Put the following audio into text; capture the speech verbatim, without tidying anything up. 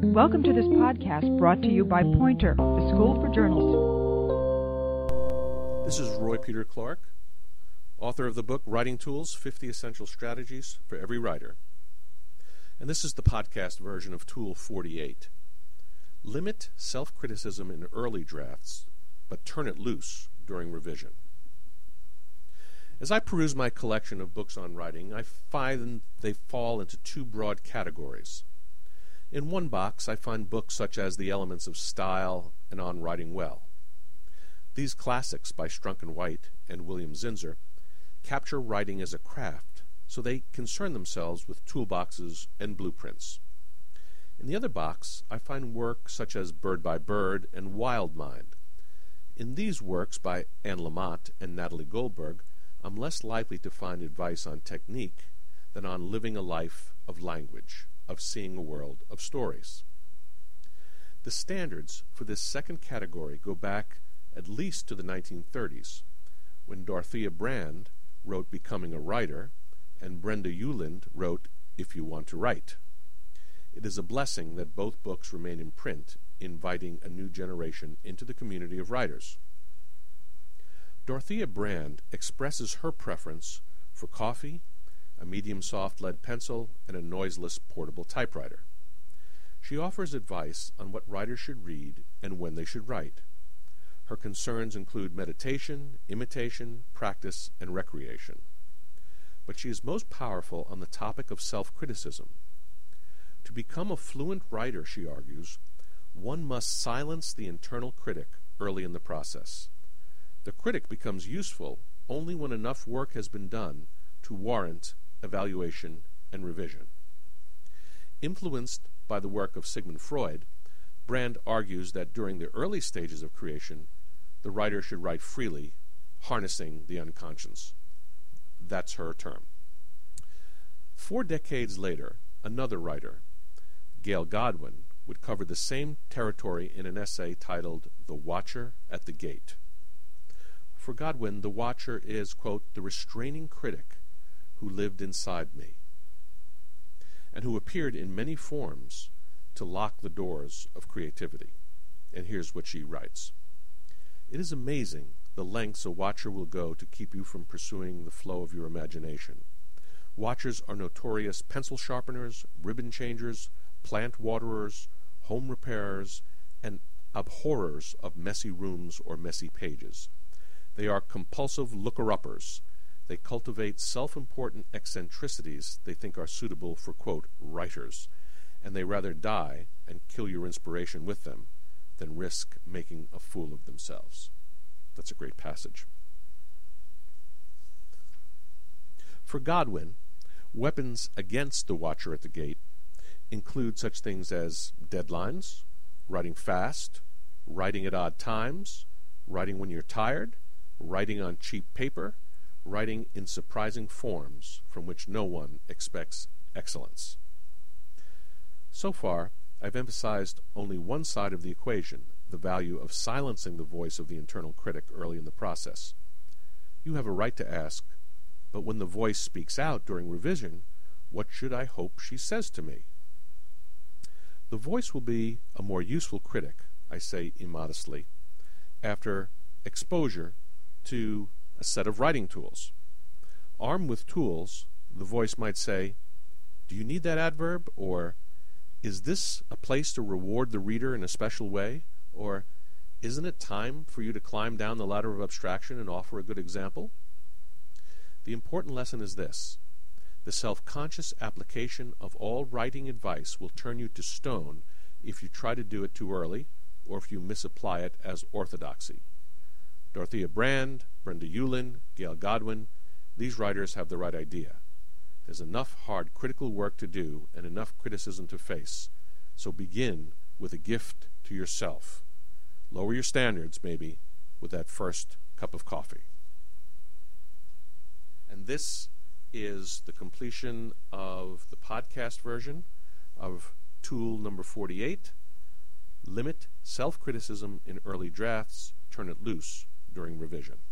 Welcome to this podcast brought to you by Poynter, the School for Journalists. This is Roy Peter Clark, author of the book Writing Tools, fifty Essential Strategies for Every Writer. And this is the podcast version of Tool forty-eight. Limit self-criticism in early drafts, but turn it loose during revision. As I peruse my collection of books on writing, I find they fall into two broad categories. In one box, I find books such as The Elements of Style and On Writing Well. These classics by Strunk and White and William Zinsser capture writing as a craft, so they concern themselves with toolboxes and blueprints. In the other box, I find work such as Bird by Bird and Wild Mind. In these works by Anne Lamott and Natalie Goldberg, I'm less likely to find advice on technique than on living a life of language, of seeing a world of stories. The standards for this second category go back at least to the nineteen thirties, when Dorothea Brande wrote Becoming a Writer, and Brenda Ueland wrote If You Want to Write. It is a blessing that both books remain in print, inviting a new generation into the community of writers. Dorothea Brande expresses her preference for coffee, a medium soft lead pencil, and a noiseless portable typewriter. She offers advice on what writers should read and when they should write. Her concerns include meditation, imitation, practice, and recreation. But she is most powerful on the topic of self-criticism. To become a fluent writer, she argues, one must silence the internal critic early in the process. The critic becomes useful only when enough work has been done to warrant evaluation and revision. Influenced by the work of Sigmund Freud, Brande argues that during the early stages of creation, the writer should write freely, harnessing the unconscious. That's her term. Four decades later, another writer, Gail Godwin, would cover the same territory in an essay titled The Watcher at the Gate. For Godwin, the watcher is, quote, the restraining critic who lived inside me, and who appeared in many forms to lock the doors of creativity. And here's what she writes. It is amazing the lengths a watcher will go to keep you from pursuing the flow of your imagination. Watchers are notorious pencil sharpeners, ribbon changers, plant waterers, home repairers, and abhorrers of messy rooms or messy pages. They are compulsive looker-uppers. They cultivate self-important eccentricities they think are suitable for, quote, writers, and they rather die and kill your inspiration with them than risk making a fool of themselves. That's a great passage. For Godwin, weapons against the watcher at the gate include such things as deadlines, writing fast, writing at odd times, writing when you're tired, writing on cheap paper, writing in surprising forms from which no one expects excellence. So far, I've emphasized only one side of the equation, the value of silencing the voice of the internal critic early in the process. You have a right to ask, but when the voice speaks out during revision, what should I hope she says to me? The voice will be a more useful critic, I say immodestly, after exposure to a set of writing tools. Armed with tools, the voice might say, do you need that adverb? Or, is this a place to reward the reader in a special way? Or, isn't it time for you to climb down the ladder of abstraction and offer a good example? The important lesson is this. The self-conscious application of all writing advice will turn you to stone if you try to do it too early or if you misapply it as orthodoxy. Dorothea Brande, Brenda Ueland, Gail Godwin, these writers have the right idea. There's enough hard critical work to do and enough criticism to face, so begin with a gift to yourself. Lower your standards, maybe, with that first cup of coffee. And this is the completion of the podcast version of tool number forty-eight, Limit Self-Criticism in Early Drafts, Turn It Loose during revision.